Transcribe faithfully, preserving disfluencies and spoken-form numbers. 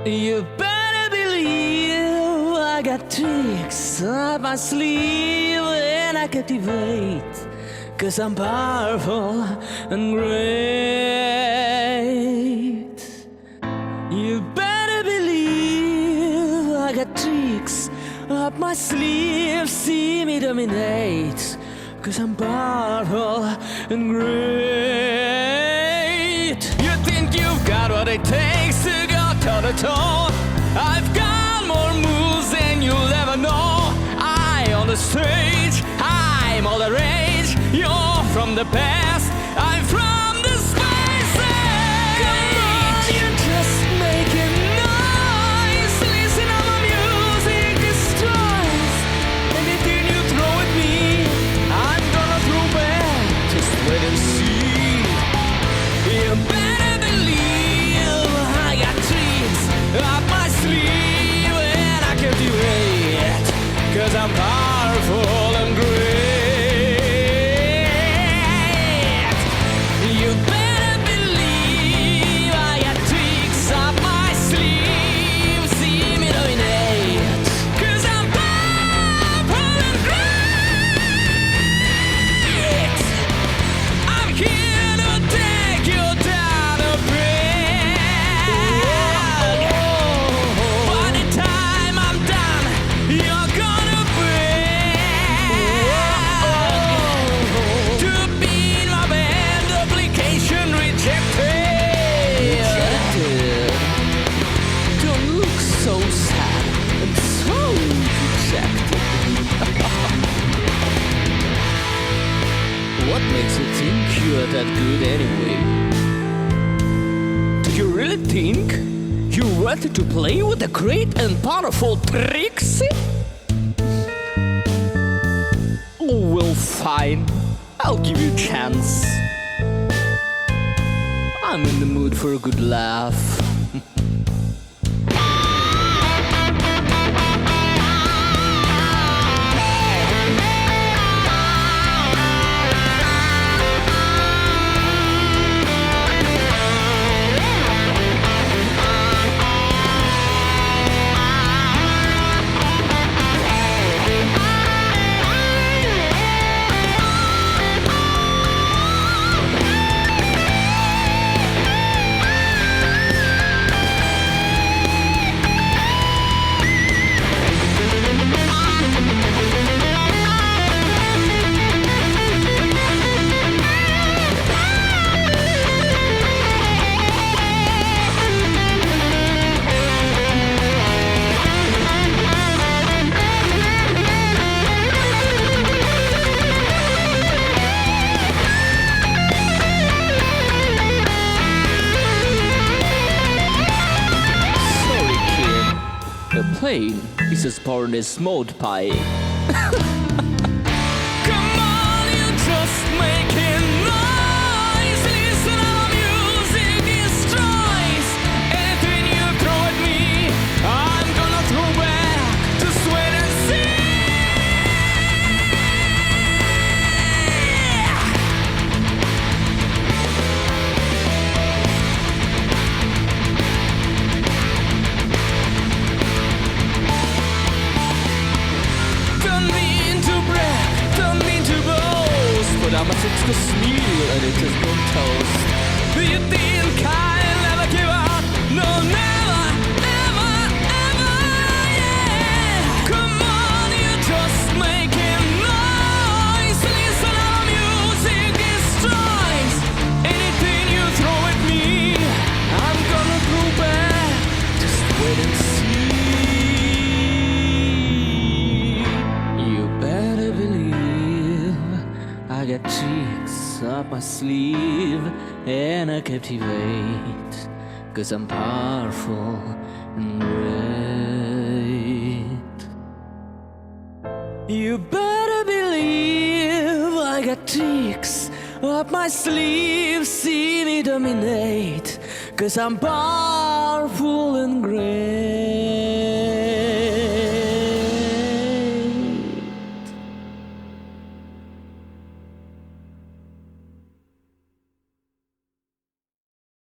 You better believe I got tricks up my sleeve and I captivate, 'cause I'm powerful and great. You better believe I got tricks up my sleeve, see me dominate, 'cause I'm powerful and great. You think you've got what it takes to go toe to toe? I've got more moves than you'll ever know. I on the stage, I'm all the rage. You're from the past, I'm from the spaces. Come on, you're just making noise. Listen how my music destroys. Anything you throw at me, I'm gonna throw back. Just wait and see. You better believe I got tricks up my sleeve and I can do it, 'cause I'm powerful and great. You better believe I got tricks up my sleeve, see me dominate, 'cause I'm powerful and great. I'm here to take you down a peg. By the time I'm done, you're gonna beg to be in my band, application rejected. Rejected? Don't look so sad and so dejected. What makes you think you're that good anyway? Do you really think you're ready to play with the great and powerful Trixie? Oh, well, fine. I'll give you a chance. I'm in the mood for a good laugh. The plane is as powered as smoked pie. Come on, you're just making noise. Listen how music destroys. Anything you throw at me, I'm gonna throw back. Just wait and see. I'm a six-to smil and it is good toast. You think I'll never give up? No, never, ever, ever, yeah. Come on, you're just making noise. Listen how music destroys. Anything you throw at me, I'm gonna throw back. Just wait and see. You better believe I got tricks up my sleeve and I captivate, 'cause I'm powerful and great. You better believe I got tricks up my sleeve, see me dominate, 'cause I'm powerful and great.